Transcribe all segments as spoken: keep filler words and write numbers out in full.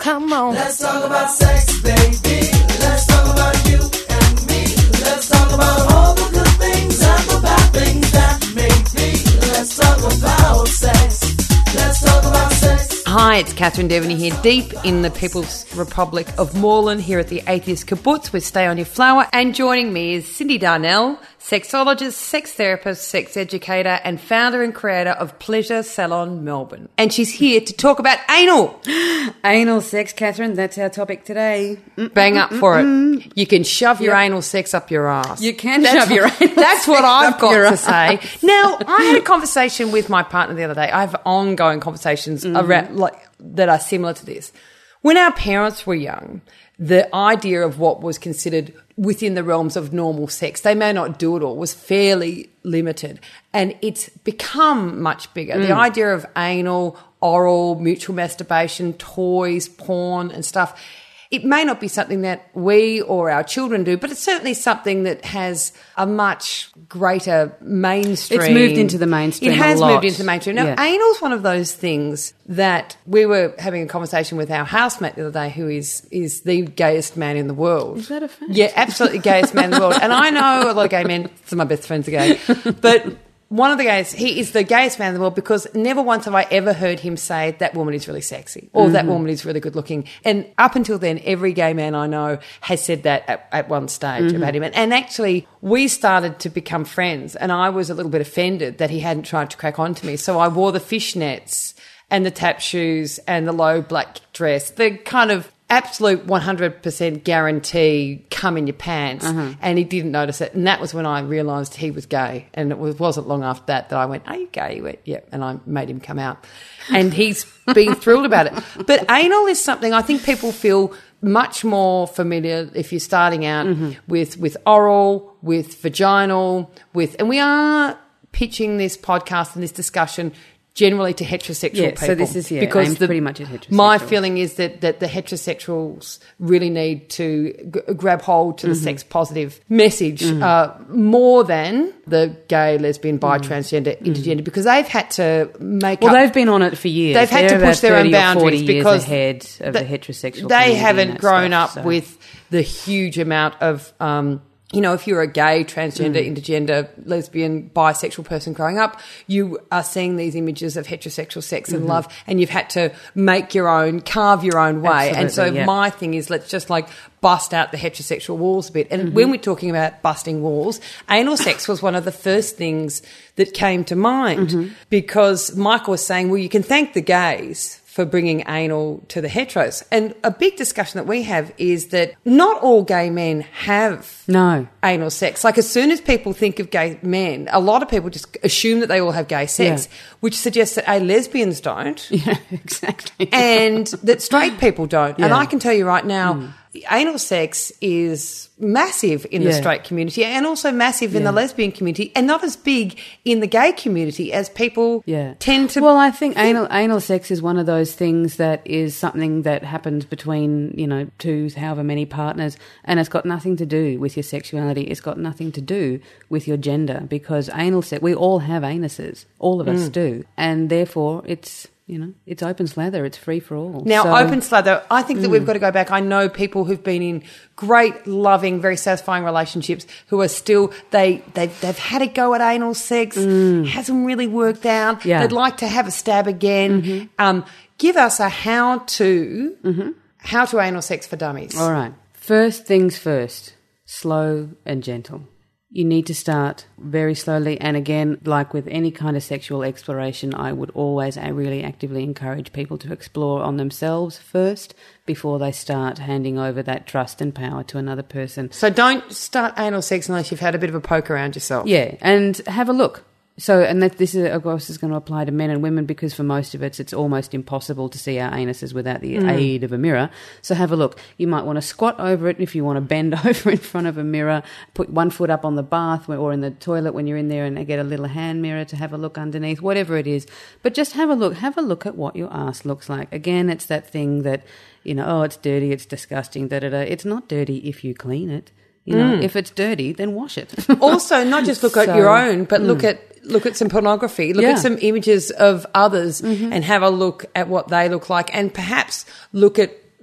come on. Let's talk about sex, baby. Let's talk about you and me. Let's talk about all the good things and the bad things that make me. Let's talk about sex. Let's talk about sex. Hi, it's Catherine Devaney here, deep in the People's Republic of Moreland, here at the Atheist Kibbutz with Stay On Your Flower. And joining me is Cindy Darnell, sexologist, sex therapist, sex educator, and founder and creator of Pleasure Salon Melbourne. And she's here to talk about anal. Anal sex, Catherine, that's our topic today. Bang up for it. You can shove your yep. anal sex up your ass. You can that's, shove your anal That's what I've got to ass. say. Now, I had a conversation with my partner the other day. I have ongoing conversations mm-hmm. around like that are similar to this. When our parents were young, the idea of what was considered within the realms of normal sex, they may not do it all, was fairly limited. And it's become much bigger. Mm. The idea of anal, oral, mutual masturbation, toys, porn and stuff, it may not be something that we or our children do, but it's certainly something that has a much greater mainstream. It's moved into the mainstream It has a lot. moved into the mainstream. Now, yeah. anal's one of those things that we were having a conversation with our housemate the other day, who is is the gayest man in the world. Is that a fact? Yeah, absolutely gayest man in the world. And I know a lot of gay men. Some of my best friends are gay. But one of the gays, he is the gayest man in the world because never once have I ever heard him say that woman is really sexy or mm-hmm. that woman is really good looking. And up until then, every gay man I know has said that at, at one stage mm-hmm. about him. And, and actually, we started to become friends and I was a little bit offended that he hadn't tried to crack on to me. So I wore the fishnets and the tap shoes and the low black dress, the kind of absolute one hundred percent guarantee come in your pants, uh-huh. and he didn't notice it. And that was when I realised he was gay. And it was, wasn't long after that that I went, are you gay? He went, yeah. And I made him come out. And he's been thrilled about it. But anal is something I think people feel much more familiar if you're starting out mm-hmm. with, with oral, with vaginal, with... And we are pitching this podcast and this discussion generally to heterosexual yeah, people. So this is, yeah, because the, pretty much at heterosexuals. My feeling is that, that the heterosexuals really need to g- grab hold to the mm-hmm. sex-positive message mm-hmm. uh, more than the gay, lesbian, bi, mm-hmm. transgender, intergender, mm-hmm. because they've had to make well, up... Well, they've been on it for years. They've had They're to push their own boundaries because... ahead of the, the heterosexual They haven't grown stuff, up so. with the huge amount of... Um, You know, if you're a gay, transgender, mm. intergender, lesbian, bisexual person growing up, you are seeing these images of heterosexual sex and mm-hmm. love, and you've had to make your own, carve your own way. Absolutely, and so yeah. my thing is, let's just like bust out the heterosexual walls a bit. And mm-hmm. when we're talking about busting walls, anal sex was one of the first things that came to mind mm-hmm. because Michael was saying, well, you can thank the gays for bringing anal to the heteros. And a big discussion that we have is that not all gay men have no anal sex. Like as soon as people think of gay men, a lot of people just assume that they all have gay sex, yeah. which suggests that A, lesbians don't. Yeah, exactly. And that straight people don't. Yeah. And I can tell you right now, mm. anal sex is massive in yeah. the straight community and also massive yeah. in the lesbian community and not as big in the gay community as people yeah. tend to... Well, I think anal anal sex is one of those things that is something that happens between, you know, two, however many partners, and it's got nothing to do with your sexuality. It's got nothing to do with your gender because anal sex, we all have anuses. All of us mm. do. And therefore it's... You know, it's open slather. It's free for all. Now, so, open slather, I think that mm. we've got to go back. I know people who've been in great, loving, very satisfying relationships who are still, they, they've, they've had a go at anal sex, mm. hasn't really worked out. Yeah. They'd like to have a stab again. Mm-hmm. Um, give us a how-to, mm-hmm. how-to anal sex for dummies. All right. First things first, slow and gentle. You need to start very slowly. And again, like with any kind of sexual exploration, I would always I really actively encourage people to explore on themselves first before they start handing over that trust and power to another person. So don't start anal sex unless you've had a bit of a poke around yourself. Yeah, and have a look. So, and that this is, of course, is going to apply to men and women because for most of it, it's almost impossible to see our anuses without the mm. aid of a mirror. So have a look. You might want to squat over it if you want to bend over in front of a mirror, put one foot up on the bath or in the toilet when you're in there and get a little hand mirror to have a look underneath, whatever it is. But just have a look. Have a look at what your ass looks like. Again, it's that thing that, you know, oh, it's dirty, it's disgusting, da-da-da. It's not dirty if you clean it. You know, mm. if it's dirty, then wash it. Also, not just look so, at your own, but mm. look at look at some pornography, look yeah. at some images of others mm-hmm. and have a look at what they look like and perhaps look at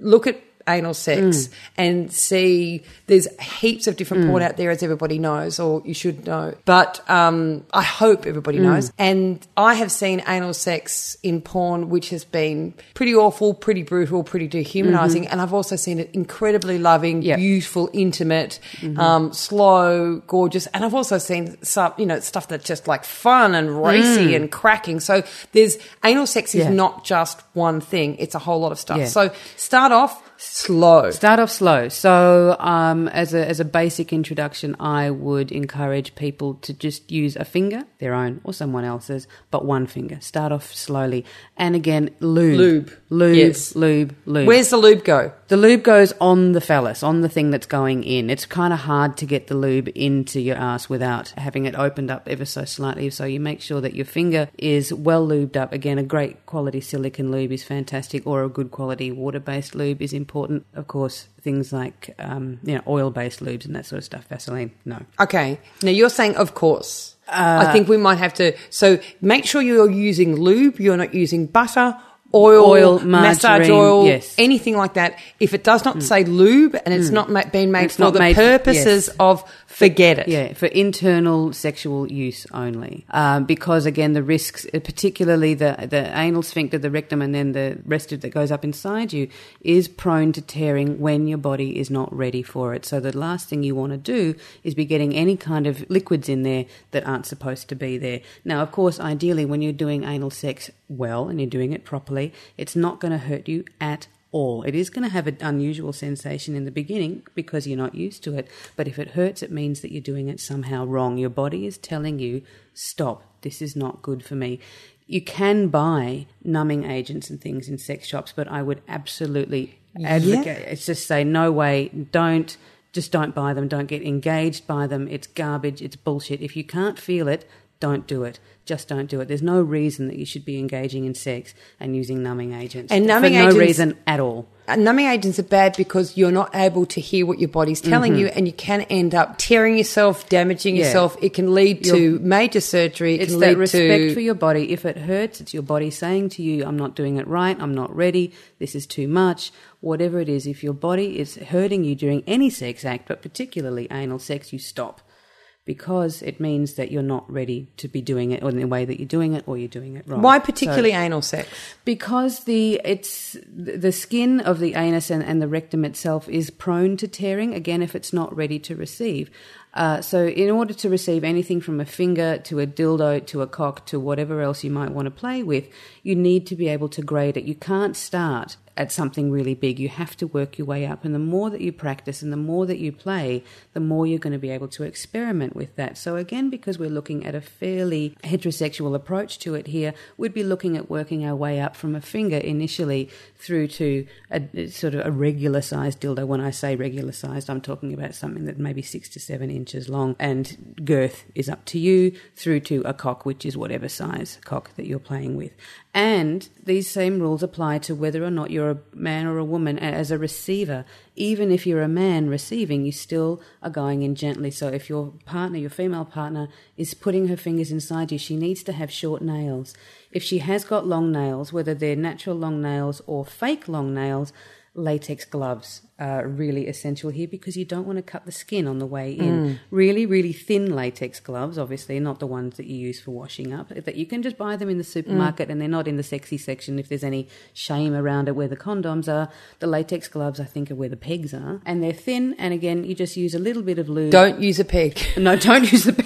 look at anal sex Mm. and see there's heaps of different porn out there, as everybody knows, or you should know. But um, I hope everybody Mm. knows. And I have seen anal sex in porn which has been pretty awful, pretty brutal, pretty dehumanising. And I've also seen it incredibly loving, Yep. beautiful, intimate, um, slow, gorgeous. And I've also seen some, you know, stuff that's just like fun and racy and cracking. So there's anal sex is Yeah. not just one thing. It's a whole lot of stuff. Yeah. So start off slow. Start off slow. So, um, as a as a basic introduction, I would encourage people to just use a finger, their own or someone else's, but one finger. Start off slowly, and again, lube, Lube. lube, Yes. lube, lube. Where's the lube go? The lube goes on the phallus, on the thing that's going in. It's kind of hard to get the lube into your ass without having it opened up ever so slightly. So you make sure that your finger is well lubed up. Again, a great quality silicone lube is fantastic, or a good quality water-based lube is important. Of course, things like um, you know, oil-based lubes and that sort of stuff. Vaseline, no. Okay. Now you're saying, of course. Uh, I think we might have to. So make sure you're using lube. You're not using butter, oil, Oil, massage margarine, oil, yes. anything like that. If it does not say lube and it's not ma- been made It's for not the made- purposes yes. of forget it. Yeah, for internal sexual use only. Um, because, again, the risks, uh, particularly the, the anal sphincter, the rectum, and then the rest of that goes up inside you, is prone to tearing when your body is not ready for it. So the last thing you want to do is be getting any kind of liquids in there that aren't supposed to be there. Now, of course, ideally, when you're doing anal sex well and you're doing it properly, it's not going to hurt you at all. It is going to have an unusual sensation in the beginning because you're not used to it. But if it hurts, it means that you're doing it somehow wrong. Your body is telling you, stop, this is not good for me. You can buy numbing agents and things in sex shops, but I would absolutely advocate. Yeah. It's just say, no way, don't, just don't buy them. Don't get engaged by them. It's garbage. It's bullshit. If you can't feel it, don't do it. Just don't do it. There's no reason that you should be engaging in sex and using numbing agents. And numbing for no agents- reason at all. Uh, numbing agents are bad because you're not able to hear what your body's telling you, and you can end up tearing yourself, damaging Yeah. yourself. It can lead to major surgery. It It's can that lead respect to for your body. If it hurts, it's your body saying to you, I'm not doing it right, I'm not ready, this is too much. Whatever it is, if your body is hurting you during any sex act, but particularly anal sex, you stop. Because it means that you're not ready to be doing it, or in the way that you're doing it, or you're doing it wrong. why particularly So- anal sex? Because the it's the skin of the anus and, and the rectum itself is prone to tearing, again, if it's not ready to receive. Uh, so in order to receive anything from a finger to a dildo to a cock to whatever else you might want to play with, you need to be able to grade it. You can't start at something really big. You have to work your way up. And the more that you practice and the more that you play, the more you're going to be able to experiment with that. So again, because we're looking at a fairly heterosexual approach to it here, we'd be looking at working our way up from a finger initially through to a, a sort of a regular sized dildo. When I say regular sized, I'm talking about something that maybe six to seven inches long, and girth is up to you, through to a cock, which is whatever size cock that you're playing with. And these same rules apply to whether or not you're a man or a woman as a receiver. Even if you're a man receiving, you still are going in gently. So if your partner, your female partner, is putting her fingers inside you, she needs to have short nails. If she has got long nails, whether they're natural long nails or fake long nails, latex gloves are really essential here, because you don't want to cut the skin on the way in. Mm. Really, really thin latex gloves, obviously, not the ones that you use for washing up, that you can just buy them in the supermarket mm. and they're not in the sexy section if there's any shame around it where the condoms are. The latex gloves, I think, are where the pegs are. And they're thin, and again, you just use a little bit of lube. Don't use a peg. No, don't use a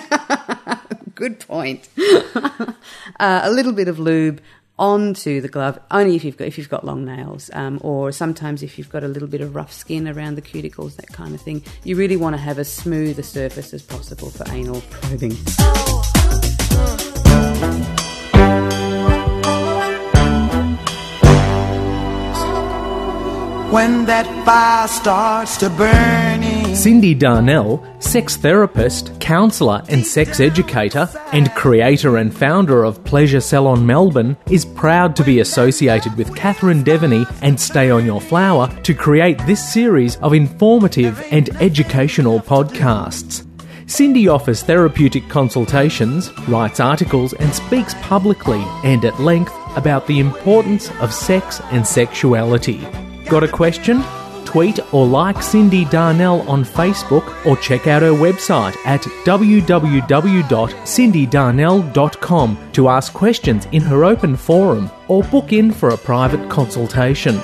peg. Good point. uh, a little bit of lube onto the glove, only if you've got if you've got long nails, um, or sometimes if you've got a little bit of rough skin around the cuticles, that kind of thing. You really want to have as smooth a surface as possible for anal probing. When that fire starts to burning. Cindy Darnell, sex therapist, counsellor and sex educator, and creator and founder of Pleasure Salon Melbourne, is proud to be associated with Catherine Devaney and Stay On Your Flower to create this series of informative and educational podcasts. Cindy offers therapeutic consultations, writes articles and speaks publicly and at length about the importance of sex and sexuality. Got a question? Tweet or like Cindy Darnell on Facebook or check out her website at w w w dot cindy darnell dot com to ask questions in her open forum or book in for a private consultation.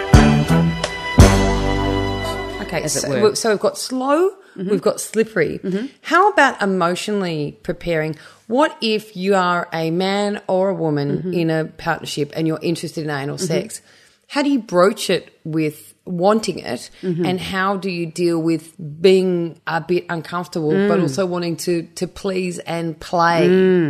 Okay, As it so, were. so we've got slow, Mm-hmm. we've got slippery. How about emotionally preparing? What if you are a man or a woman Mm-hmm. in a partnership and you're interested in anal sex? How do you broach it with wanting it, Mm-hmm. and how do you deal with being a bit uncomfortable Mm. but also wanting to, to please and play?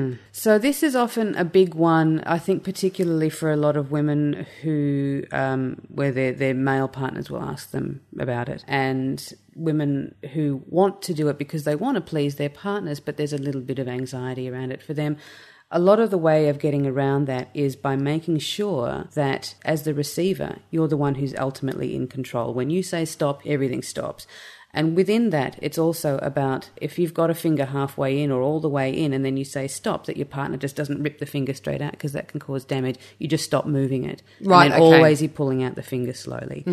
So this is often a big one, I think, particularly for a lot of women who, um, where their their male partners will ask them about it, and women who want to do it because they want to please their partners, but there's a little bit of anxiety around it for them. A lot of the way of getting around that is by making sure that as the receiver, you're the one who's ultimately in control. When you say stop, everything stops. And within that, it's also about if you've got a finger halfway in or all the way in and then you say stop, that your partner just doesn't rip the finger straight out because that can cause damage. You just stop moving it. Right, And then okay. always you're pulling out the finger slowly.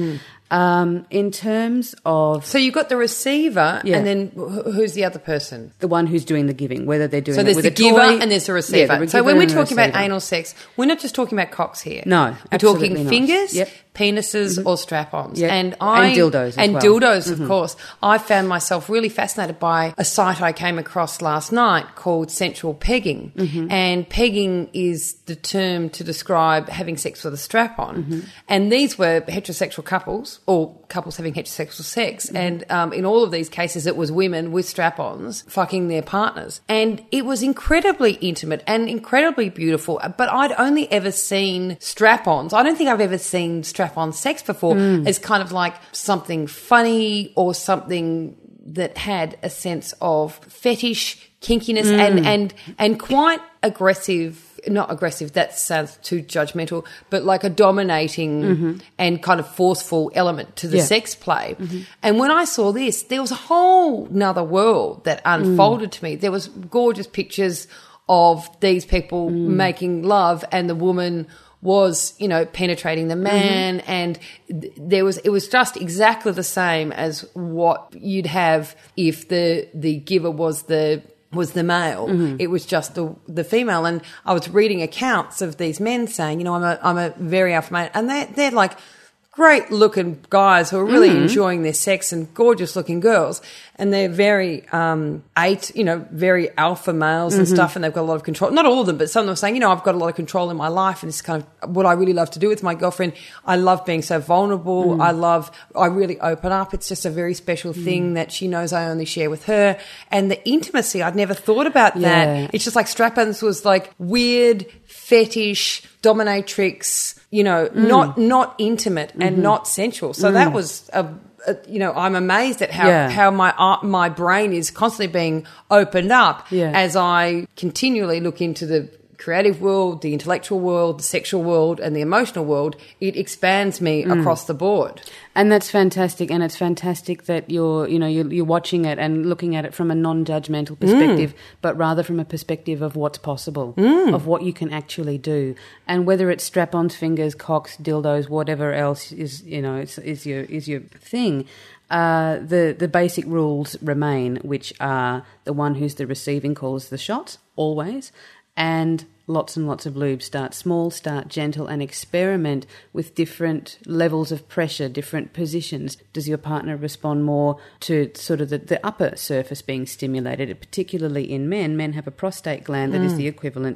Um, in terms of So you've got the receiver, Yeah. and then wh- who's the other person? the one who's doing the giving, whether they're doing So it there's with the a giver toy, and there's the Yeah, receiver. the so giver when we're and the talking about receiver. anal sex, we're not just talking about cocks here. No, we're absolutely talking not. fingers, Yep. penises, or strap-ons. Yep. And I And dildos as and well. Mm-hmm. dildos, of course. I found myself really fascinated by a site I came across last night called Sensual Pegging, Mm-hmm. and pegging is the term to describe having sex with a strap-on. Mm-hmm. And these were heterosexual couples, or couples having heterosexual sex, Mm-hmm. and um, in all of these cases, it was women with strap-ons fucking their partners, and it was incredibly intimate and incredibly beautiful. But I'd only ever seen strap-ons. I don't think I've ever seen strap-on sex before as kind of like something funny or something that had a sense of fetish, kinkiness, and and and quite aggressive. Not aggressive, that sounds too judgmental, but like a dominating and kind of forceful element to the Yeah. sex play. And when I saw this, there was a whole nother world that unfolded to me. There was gorgeous pictures of these people making love, and the woman was, you know, penetrating the man, and th- there was, it was just exactly the same as what you'd have if the the giver was the was the male. It was just the the female. And I was reading accounts of these men saying, you know, I'm a I'm a very alpha male, and they they're like great looking guys who are really enjoying their sex, and gorgeous looking girls, and they're very um eight, you know, very alpha males and stuff, and they've got a lot of control. Not all of them, but some of them are saying, you know, I've got a lot of control in my life, and it's kind of what I really love to do with my girlfriend. I love being so vulnerable. I love, I really open up. It's just a very special thing that she knows I only share with her. And the intimacy, I'd never thought about Yeah. that. It's just like strap-ons was like weird fetish, dominatrix, you know, not not intimate and not sensual. So that was a, a, you know, I'm amazed at how Yeah. how my uh, my brain is constantly being opened up Yeah. as I continually look into the creative world, the intellectual world, the sexual world, and the emotional world. It expands me across the board. And that's fantastic, and it's fantastic that you're, you know, you're, you're watching it and looking at it from a non-judgmental perspective, but rather from a perspective of what's possible, of what you can actually do, and whether it's strap-ons, fingers, cocks, dildos, whatever else is, you know, is, is your is your thing. Uh, the the basic rules remain, which are the one who's the receiving calls the shots always. And lots and lots of lube. Start small, start gentle, and experiment with different levels of pressure, different positions. Does your partner respond more to sort of the, the upper surface being stimulated? Particularly in men, men have a prostate gland that is the equivalent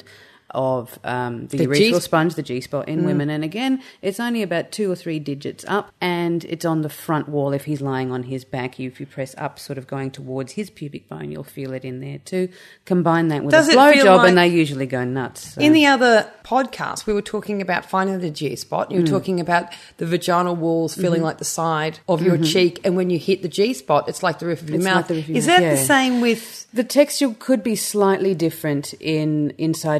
of um, the, The urethral G- sponge, the G-spot in women. And again, it's only about two or three digits up, and it's on the front wall. If he's lying on his back, if you press up, sort of going towards his pubic bone, you'll feel it in there too. Combine that with Does a it feel blowjob, like- and they usually go nuts. So. In the other podcast, we were talking about finding the G-spot. You were talking about the vaginal walls feeling like the side of your cheek, and when you hit the G-spot, it's like the roof of your It's mouth. like the roof of your Is mouth, that the yeah. same with... The texture could be slightly different in inside men, but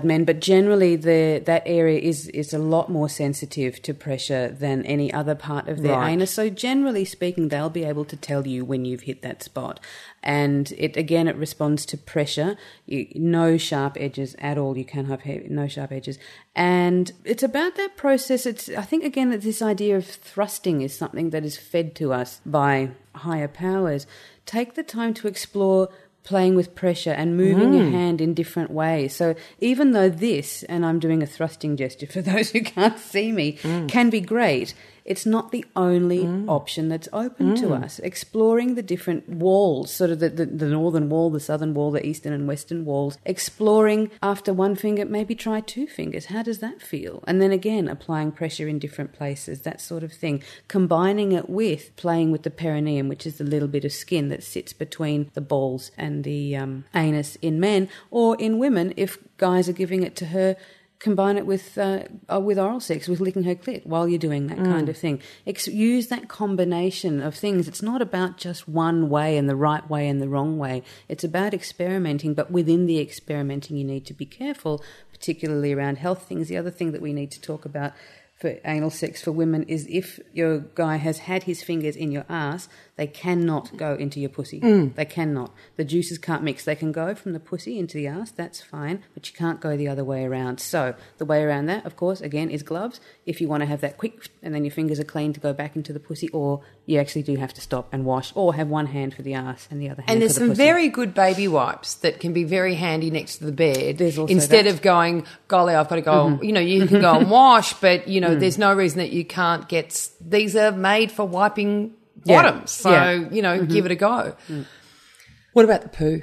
generally the that area is, is a lot more sensitive to pressure than any other part of their Right. anus. So generally speaking, they'll be able to tell you when you've hit that spot. And it again, it responds to pressure. You, no sharp edges at all. You can't have he- no sharp edges. And it's about that process. It's I think again that this idea of thrusting is something that is fed to us by higher powers. Take the time to explore playing with pressure and moving Mm. your hand in different ways. So even though this, and I'm doing a thrusting gesture for those who can't see me, Mm. can be great, it's not the only Mm. option that's open to us. Exploring the different walls, sort of the, the, the northern wall, the southern wall, the eastern and western walls. Exploring after one finger, maybe try two fingers. How does that feel? And then again, applying pressure in different places, that sort of thing. Combining it with playing with the perineum, which is the little bit of skin that sits between the balls and the um, anus in men, or in women, if guys are giving it to her, combine it with uh, uh, with oral sex, with licking her clit while you're doing that kind of thing. Ex- use that combination of things. It's not about just one way and the right way and the wrong way. It's about experimenting, but within the experimenting you need to be careful, particularly around health things. The other thing that we need to talk about for anal sex for women is if your guy has had his fingers in your ass, they cannot go into your pussy. Mm. They cannot. The juices can't mix. They can go from the pussy into the ass, that's fine, but you can't go the other way around. So the way around that, of course, again, is gloves. If you want to have that quick and then your fingers are clean to go back into the pussy, or you actually do have to stop and wash, or have one hand for the ass and the other hand And there's for the some pussy. very good baby wipes that can be very handy next to the bed. There's also Instead that. of going, golly, I've got to go, Mm-hmm. you know, you can go and wash, but, you know, there's no reason that you can't get, s- these are made for wiping Yeah. bottoms. So, Yeah. Mm-hmm. you know, give it a go. What about the poo?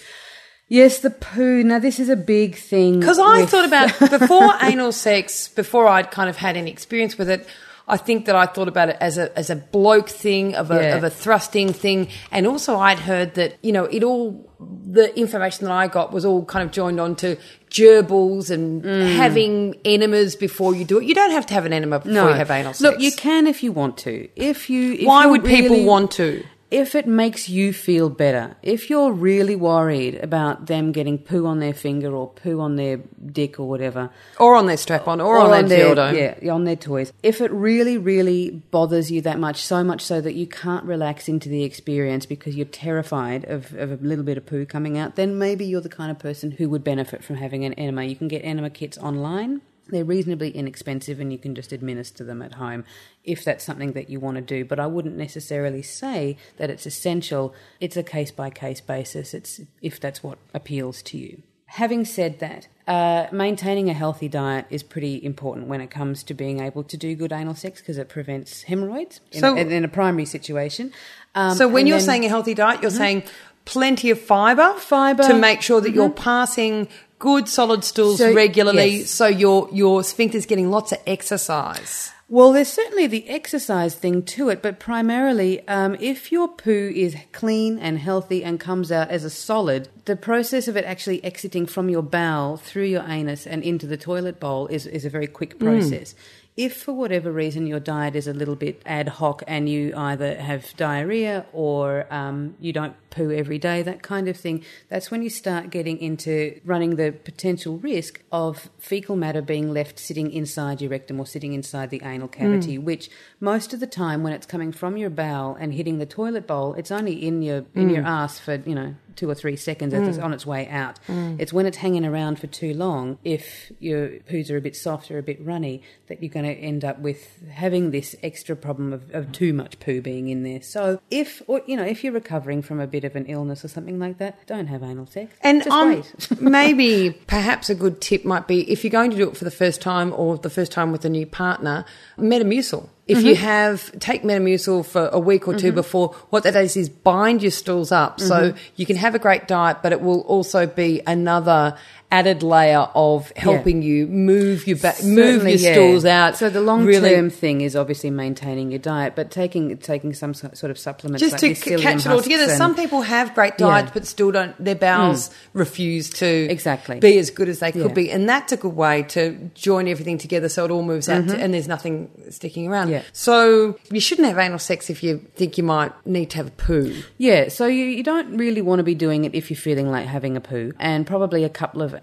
Yes, the poo. Now, this is a big thing. Because I with- thought about, before anal sex, before I'd kind of had any experience with it, I think that I thought about it as a as a bloke thing, of a Yeah. of a thrusting thing, and also I'd heard that, you know, it all, the information that I got was all kind of joined on to gerbils and Mm. having enemas before you do it. You don't have to have an enema before No. you have anal sex. Look, you can if you want to. If you, if Why you're would people really- want to? If it makes you feel better, if you're really worried about them getting poo on their finger or poo on their dick or whatever, Or on their strap-on, or, on, their dildo. yeah, on their toys. If it really, really bothers you that much, so much so that you can't relax into the experience because you're terrified of, of a little bit of poo coming out, then maybe you're the kind of person who would benefit from having an enema. You can get enema kits online. They're reasonably inexpensive and you can just administer them at home if that's something that you want to do. But I wouldn't necessarily say that it's essential. It's a case-by-case basis. It's if that's what appeals to you. Having said that, uh, maintaining a healthy diet is pretty important when it comes to being able to do good anal sex because it prevents hemorrhoids in, So- a, in a primary situation. Um, So when and you're then- saying a healthy diet, you're saying plenty of fibre, Fibre. to make sure that you're passing good solid stools So, regularly, yes. so your your sphincter's getting lots of exercise. Well, there's certainly the exercise thing to it, but primarily um, if your poo is clean and healthy and comes out as a solid, the process of it actually exiting from your bowel through your anus and into the toilet bowl is, is a very quick process. If for whatever reason your diet is a little bit ad hoc and you either have diarrhea or um, you don't poo every day, that kind of thing, that's when you start getting into running the potential risk of fecal matter being left sitting inside your rectum or sitting inside the anal cavity, which most of the time when it's coming from your bowel and hitting the toilet bowl, it's only in your in your ass for, you know, two or three seconds as it's on its way out. It's when it's hanging around for too long, if your poos are a bit soft or a bit runny, that you're going to end up with having this extra problem of, of too much poo being in there. So if, or, you know, if you're recovering from a bit of an illness or something like that, don't have anal sex. And Just um, wait. maybe perhaps a good tip might be, if you're going to do it for the first time or the first time with a new partner, Metamucil. If you have, take Metamucil for a week or two before, what that does is bind your stools up. So you can have a great diet, but it will also be another added layer of helping you move your back, move Certainly, your yeah. stools out. So the long-term really, thing is obviously maintaining your diet, but taking taking some so- sort of supplements just like to this c- psyllium catch it all husks together. and- Some people have great diets, Yeah. but still don't. Their bowels refuse to Exactly. be as good as they could Yeah. be, and that's a good way to join everything together so it all moves out, to, and there's nothing sticking around. Yeah. So you shouldn't have anal sex if you think you might need to have a poo. Yeah, so you, you don't really want to be doing it if you're feeling like having a poo. And probably a couple of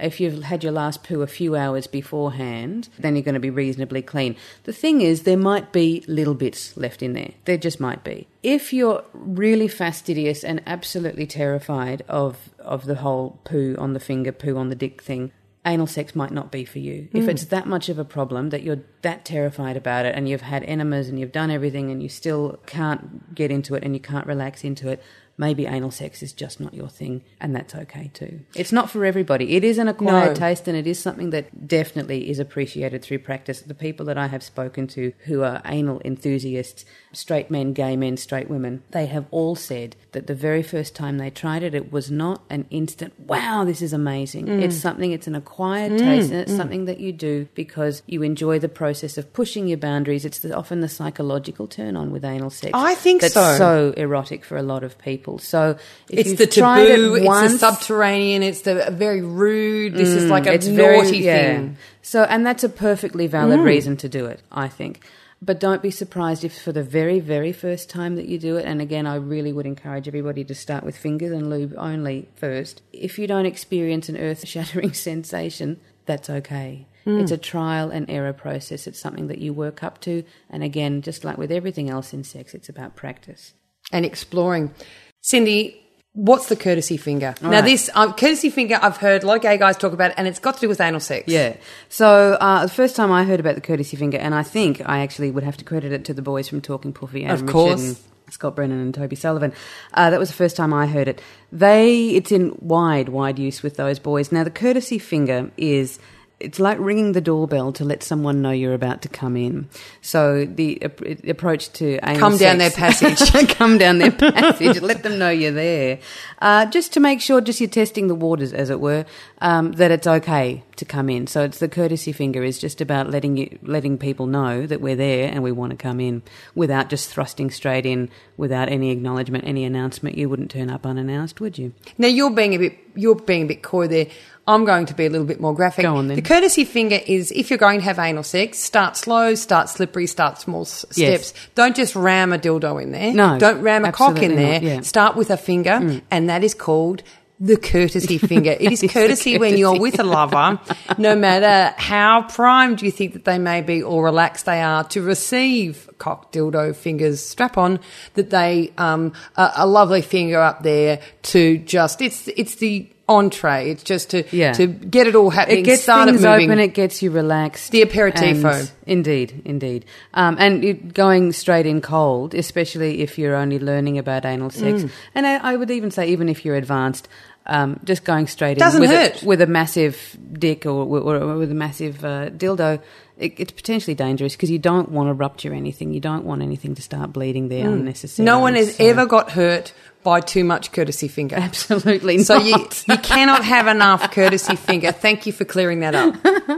if you've had your last poo a few hours beforehand, then you're going to be reasonably clean. The thing is, there might be little bits left in there. There just might be. If you're really fastidious and absolutely terrified of, of the whole poo on the finger, poo on the dick thing, anal sex might not be for you. Mm. If it's that much of a problem that you're that terrified about it and you've had enemas and you've done everything and you still can't get into it and you can't relax into it, maybe anal sex is just not your thing, and that's okay too. It's not for everybody. It is an acquired no. taste, and it is something that definitely is appreciated through practice. The people that I have spoken to who are anal enthusiasts, straight men, gay men, straight women, they have all said that the very first time they tried it, it was not an instant, wow, this is amazing. Mm. It's something, it's an acquired mm. taste, and it's mm. something that you do because you enjoy the process of pushing your boundaries. It's the, often the psychological turn-on with anal sex. I think that's so. That's so erotic for a lot of people. So if it's you've the tried taboo, it once, it's the subterranean, it's the very rude, this mm, is like a it's naughty very, yeah. thing. So, and that's a perfectly valid mm. reason to do it, I think. But don't be surprised if for the very, very first time that you do it, and again, I really would encourage everybody to start with fingers and lube only first. If you don't experience an earth-shattering sensation, that's okay. Mm. It's a trial and error process. It's something that you work up to. And again, just like with everything else in sex, it's about practice. And exploring. Cindy, what's the courtesy finger? All now, right. this um, courtesy finger I've heard a lot of gay guys talk about, and it's got to do with anal sex. Yeah. So uh, the first time I heard about the courtesy finger, and I think I actually would have to credit it to the boys from Talking Puffy, Adam of course. Richard and Scott Brennan and Toby Sullivan. Uh, that was the first time I heard it. They, it's in wide, wide use with those boys. Now, the courtesy finger is... it's like ringing the doorbell to let someone know you're about to come in. So the uh, approach to anal come sex, down their passage, come down their passage, let them know you're there, uh, just to make sure, just you're testing the waters, as it were, um, that it's okay to come in. So it's the courtesy finger is just about letting you, letting people know that we're there and we want to come in, without just thrusting straight in, without any acknowledgement, any announcement. You wouldn't turn up unannounced, would you? Now you're being a bit, you're being a bit coy there. I'm going to be a little bit more graphic. Go on then. The courtesy finger is if you're going to have anal sex, start slow, start slippery, start small s- Yes. steps. Don't just ram a dildo in there. No, Don't ram a cock in absolutely there. not, yeah. Start with a finger, Mm. and that is called the courtesy finger. It is It's the courtesy when you're courtesy. with a lover, no matter how primed you think that they may be or relaxed they are to receive cock, dildo, fingers, strap on, that they um a, a lovely finger up there to just it's it's the entree. It's just to Yeah. to get it all happening. It gets start things it moving. open, it gets you relaxed. The aperitivo. And- indeed, indeed. Um, and it, going straight in cold, especially if you're only learning about anal sex. Mm. And I, I would even say, even if you're advanced, um, just going straight Doesn't in with hurt. a, with a massive dick or, or, or with a massive uh, dildo, it, it's potentially dangerous because you don't want to rupture anything. You don't want anything to start bleeding there unnecessarily. No one has So- ever got hurt by too much courtesy finger. Absolutely So not. you you cannot have enough courtesy finger. Thank you for clearing that up.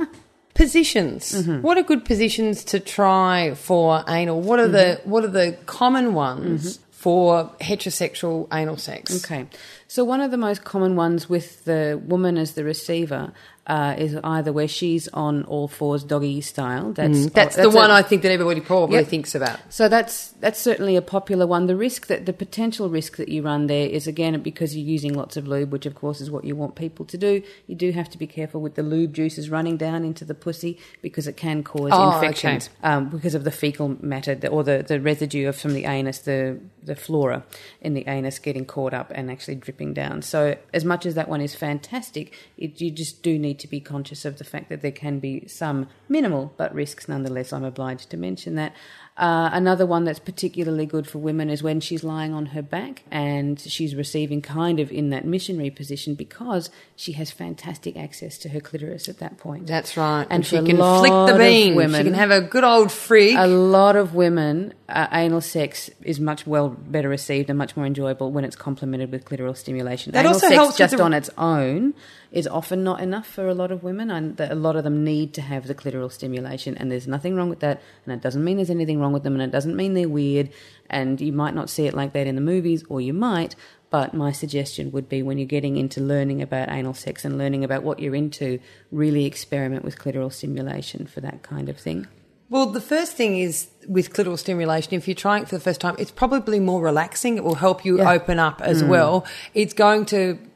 Positions. Mm-hmm. What are good positions to try for anal? What are the what are the common ones for heterosexual anal sex? Okay. So one of the most common ones with the woman as the receiver uh, is either where she's on all fours doggy style. That's, Mm, that's, the that's one a- I think that everybody probably Yep. thinks about. So that's that's certainly a popular one. The risk that the potential risk that you run there is, again, because you're using lots of lube, which of course is what you want people to do. You do have to be careful with the lube juices running down into the pussy because it can cause Oh, infections um, because of the fecal matter the, or the, the residue of, from the anus, the the flora in the anus getting caught up and actually dripping down. So as much as that one is fantastic, it, you just do need to be conscious of the fact that there can be some minimal but risks nonetheless. I'm obliged to mention that. Uh, another one that's particularly good for women is when she's lying on her back and she's receiving kind of in that missionary position because she has fantastic access to her clitoris at that point. That's right. And And, she for a can lot flick the of bean. women- She can have a good old frig. A lot of women, uh, anal sex is much well better received and much more enjoyable when it's complemented with clitoral stimulation. That anal also sex helps with just the- on its own is often not enough for a lot of women, and that a lot of them need to have the clitoral stimulation, and there's nothing wrong with that, and it doesn't mean there's anything wrong with them, and it doesn't mean they're weird, and you might not see it like that in the movies, or you might, but my suggestion would be when you're getting into learning about anal sex and learning about what you're into, really experiment with clitoral stimulation for that kind of thing. Well, the first thing is with clitoral stimulation, if you're trying it for the first time, it's probably more relaxing. It will help you Yeah. open up as well. It's going to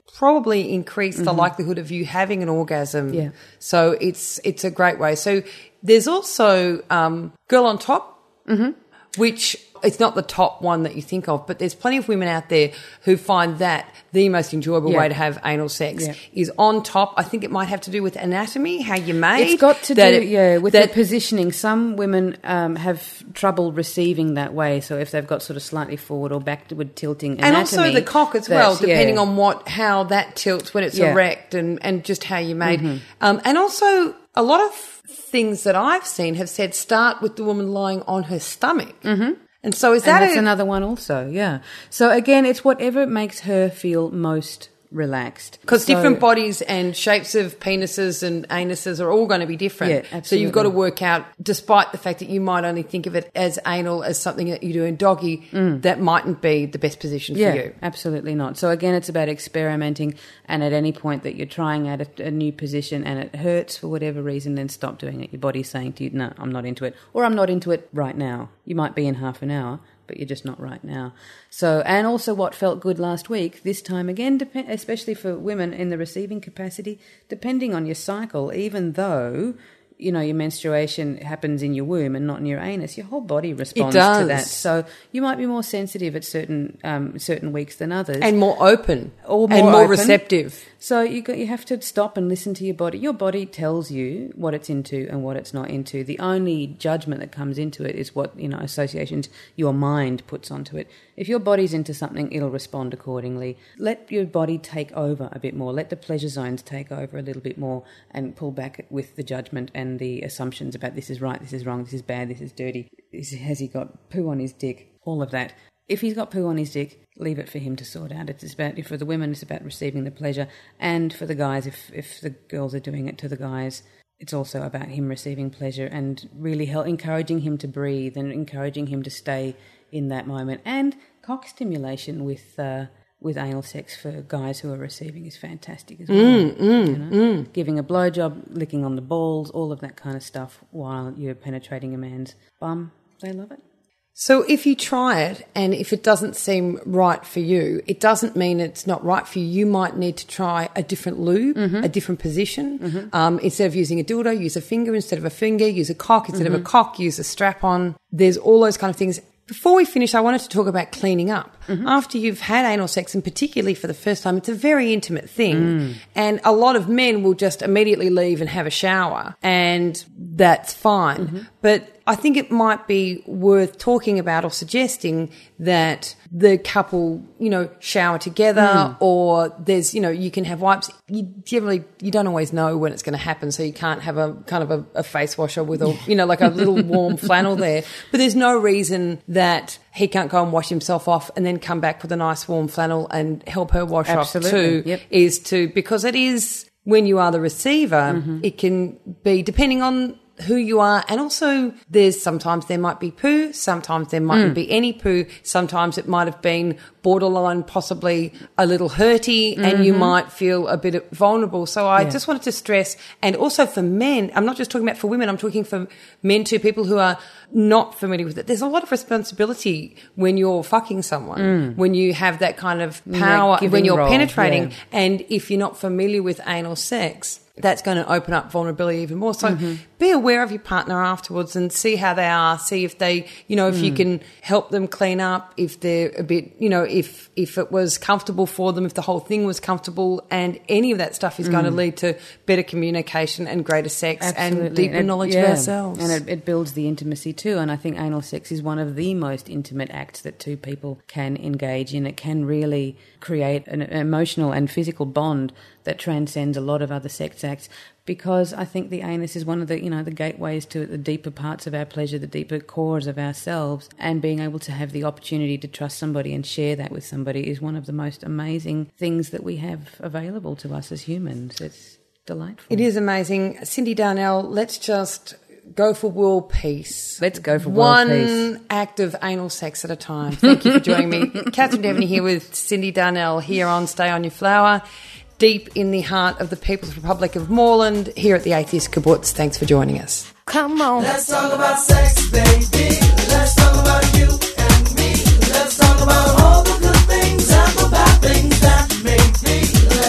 probably increase the likelihood of you having an orgasm. Yeah. So it's it's a great way. So there's also um, Girl on Top, mm-hmm. which it's not the top one that you think of, but there's plenty of women out there who find that the most enjoyable Yeah. way to have anal sex Yeah. is on top. I think it might have to do with anatomy, how you're made. It's got to do, that it- yeah, with that- the positioning. Some women um, have trouble receiving that way. So if they've got sort of slightly forward or backward tilting and anatomy, also the cock as that- well, depending yeah. on what how that tilts when it's Yeah. erect and, and just how you're made. Um, and also a lot of things that I've seen have said start with the woman lying on her stomach. Mm-hmm. And so is that and that's a, another one also, yeah. So again, it's whatever makes her feel most relaxed. because So- different bodies and shapes of penises and anuses are all going to be different. Yeah, So you've got to absolutely. work out, despite the fact that you might only think of it as anal as something that you do in doggy, that mightn't be the best position Yeah, for you. absolutely not. So again, it's about experimenting, and at any point that you're trying out a, a new position and it hurts for whatever reason, then stop doing it. Your body's saying to you, no, I'm not into it, or I'm not into it right now. You might be in half an hour, but you're just not right now. So, and also what felt good last week, this time again, dep- especially for women in the receiving capacity, depending on your cycle, even though, you know, your menstruation happens in your womb and not in your anus, your whole body responds to does. that. So you might be more sensitive at certain um, certain weeks than others. And more open. Or and more more open. receptive. So you got, you have to stop and listen to your body. Your body tells you what it's into and what it's not into. The only judgment that comes into it is what, you know, associations your mind puts onto it. If your body's into something, it'll respond accordingly. Let your body take over a bit more. Let the pleasure zones take over a little bit more and pull back with the judgment and the assumptions about this is right, this is wrong, this is bad, this is dirty. Is, has he got poo on his dick? All of that. If he's got poo on his dick, leave it for him to sort out. It's about, for the women, it's about receiving the pleasure. And for the guys, if, if the girls are doing it to the guys, it's also about him receiving pleasure and really help, encouraging him to breathe and encouraging him to stay in that moment. And cock stimulation with uh, with anal sex for guys who are receiving is fantastic as well. Mm, mm, you know? mm. Giving a blowjob, licking on the balls, all of that kind of stuff while you're penetrating a man's bum. They love it. So if you try it and if it doesn't seem right for you, it doesn't mean it's not right for you. You might need to try a different lube, Mm-hmm. a different position. Mm-hmm. Um, instead of using a dildo, use a finger. Instead of a finger, use a cock. Instead Mm-hmm. of a cock, use a strap-on. There's all those kind of things. Before we finish, I wanted to talk about cleaning up. Mm-hmm. After you've had anal sex, and particularly for the first time, it's a very intimate thing. Mm. And a lot of men will just immediately leave and have a shower, and that's fine. Mm-hmm. But I think it might be worth talking about or suggesting that the couple, you know, shower together mm. or there's, you know, you can have wipes. You generally, you don't always know when it's going to happen, so you can't have a kind of a, a face washer with a, you know, like a little warm flannel there. But there's no reason that he can't go and wash himself off and then come back with a nice warm flannel and help her wash Absolutely. off too. Yep. Is to, because it is, when you are the receiver, mm-hmm. it can be, depending on who you are, and also there's sometimes there might be poo, sometimes there mightn't mm. be any poo, sometimes it might have been borderline, possibly a little hurty, mm-hmm. and you might feel a bit vulnerable. So I yeah. just wanted to stress, and also for men, I'm not just talking about for women, I'm talking for men too, people who are not familiar with it. There's a lot of responsibility when you're fucking someone, mm. when you have that kind of power, yeah, when you're role, penetrating, yeah. and if you're not familiar with anal sex, that's going to open up vulnerability even more. So mm-hmm. be aware of your partner afterwards and see how they are, see if they, you know, if mm. you can help them clean up, if they're a bit, you know, if, if it was comfortable for them, if the whole thing was comfortable, and any of that stuff is mm. going to lead to better communication and greater sex Absolutely. and deeper and, knowledge yeah. of ourselves. And it, it builds the intimacy too. And I think anal sex is one of the most intimate acts that two people can engage in. It can really create an emotional and physical bond that transcends a lot of other sex acts, because I think the anus is one of the, you know, the gateways to the deeper parts of our pleasure, the deeper cores of ourselves, and being able to have the opportunity to trust somebody and share that with somebody is one of the most amazing things that we have available to us as humans. It's delightful. It is amazing. Cindy Darnell, let's just go for world peace. Let's go for One world peace. One act of anal sex at a time. Thank you for joining me. Catherine Devaney here with Cindy Darnell here on Stay On Your Flower, deep in the heart of the People's Republic of Moreland, here at the Atheist Kibbutz. Thanks for joining us. Come on. Let's talk about sex, baby. Let's talk about you and me. Let's talk about all the good things and the bad things that make me.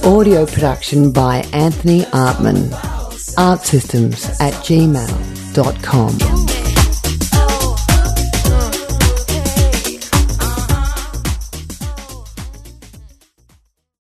Audio production by Anthony Artman. Artsystems at gmail dot com.